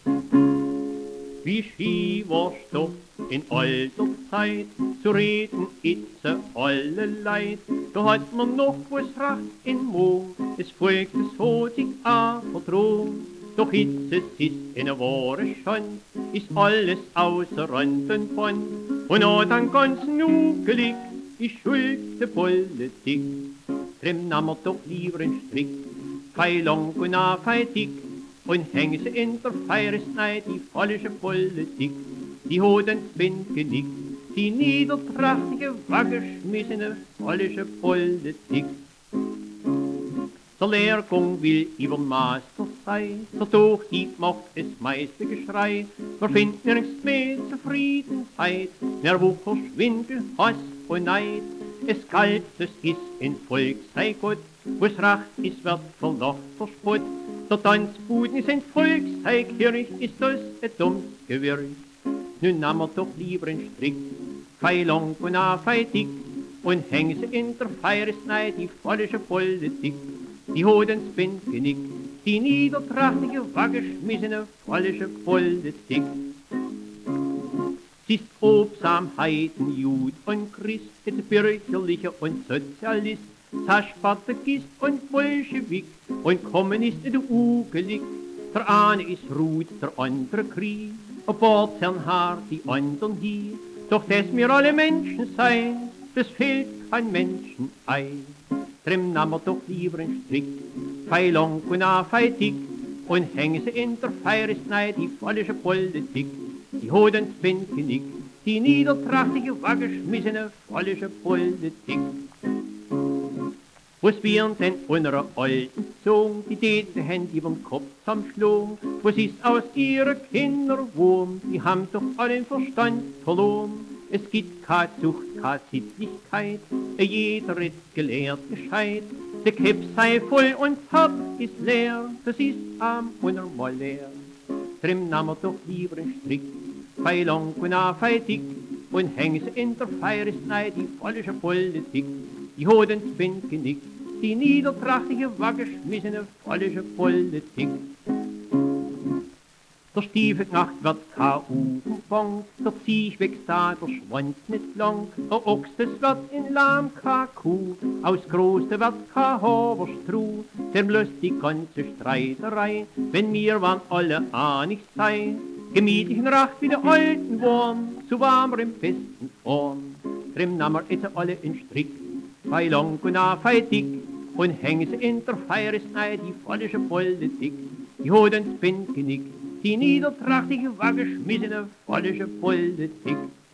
Wie Ski war's doch in alter Zeit, zu reden itze alle Leid. Da hat man noch was Recht in Mo, es Volk, es hat sich auch verdrohen. Doch jetzt es ist eine wahre Schand, ist alles außer Rand und Band. Und an den ganzen Nugelig ist schuld der Politik. Drum nahm er doch lieber einen Strick, fei lang und a fei dick, und hängen sie in der Feiersneid die falsche Politik. Die hat den Wind genickt, die niederträchtige, weggeschmissene falsche Politik. Der Lehrgang will über Master sein, dadurch die macht es meiste Geschrei. Wir finden nirgends mehr Zufriedenheit, mehr Wucher, Schwindel, Hass und Neid. Es galt, es ist in Volk, sei Gott, wo's recht ist, wird verlacht, verspott. Der Tanzbuden ist ein Volk, sei Kirch, ist das ein dummes Gewirr. Nun nahm er doch lieber einen Strick, fei lang und a fei dick, und hängen sie in der Feiersneid die falsche Politik. Die hat ins Wind genickt, die niederträchtige, weggeschmissene falsche Politik. Sie ist Obsamheiten, Jud und Christ, jetzt bürgerlicher und Sozialist, Spartakist und Bolschewik und Kommunist in der Ugelig. Der eine ist Ruth, der andere Krieg, ein paar hart, die anderen hier. Doch dass wir alle Menschen sein, das fehlt kein Menschenei. Drum nahm er doch lieber einen Strick, fei lang und a fei dick, und hängen sie in der Feiersneid die falsche Politik. Die hat ins Wind genickt, die niederträchtige, weggeschmissene falsche Politik. Was wir denn unserer alten Zung, die täten Hände überm Kopf zusammenschlagen? Was ist aus ihrer Kinder Wurm? Die haben doch allen Verstand verloren. Es gibt keine Zucht, keine Sittlichkeit, jeder ist gelehrt gescheit. Der Kipp sei voll und Hab ist leer, das ist arm und normal leer. Drum nahm er doch lieber einen Strick, fei lang und a fei dick, und hängen sie in der Feiersneid die falsche Politik. Die hat ins Wind genickt, die niederträchtige, weggeschmissene falsche Politik. Der Stiefelknecht wird K.U. gefangen, der Ziech wächst da, der Schwanz nicht lang. Der Ochs, das wird in Lahm K.Kuh, aus Groß, der wird K.Haberstruh. Denn bloß die ganze Streiterei, wenn wir waren alle einig sein, gemütlich und recht wie die Alten waren, so waren wir im besten Form. Drum nahm er jetzt alle in Strick, fei lang und a fei dick, und hängen sie in der Feiersneid die falsche Politik. Die hat ins Wind genickt, die niederträchtige, weggeschmissene falsche Politik.